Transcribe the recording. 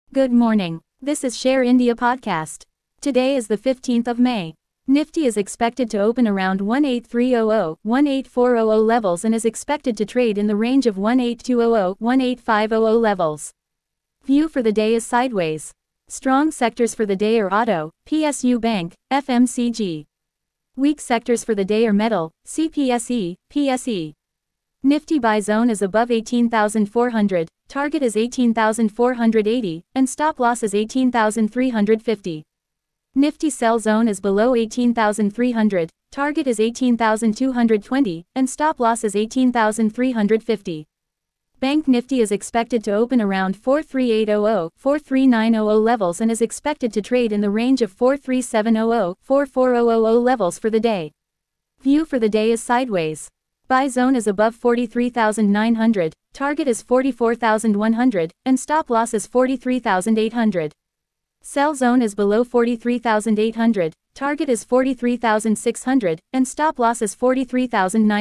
Good morning. This is Share India Podcast. Today is the 15th of May. Nifty is expected to open around 18300-18400 levels and is expected to trade in the range of 18200-18500 levels. View for the day is sideways. Strong sectors for the day are auto, PSU Bank, FMCG. Weak sectors for the day are metal, CPSE, PSE. Nifty buy zone is above 18,400, target is 18,480, and stop loss is 18,350. Nifty sell zone is below 18,300, target is 18,220, and stop loss is 18,350. Bank Nifty is expected to open around 43800-43900 levels and is expected to trade in the range of 43700-44000 levels for the day. View for the day is sideways. Buy zone is above 43,900, target is 44,100, and stop loss is 43,800. Sell zone is below 43,800, target is 43,600, and stop loss is 43,900.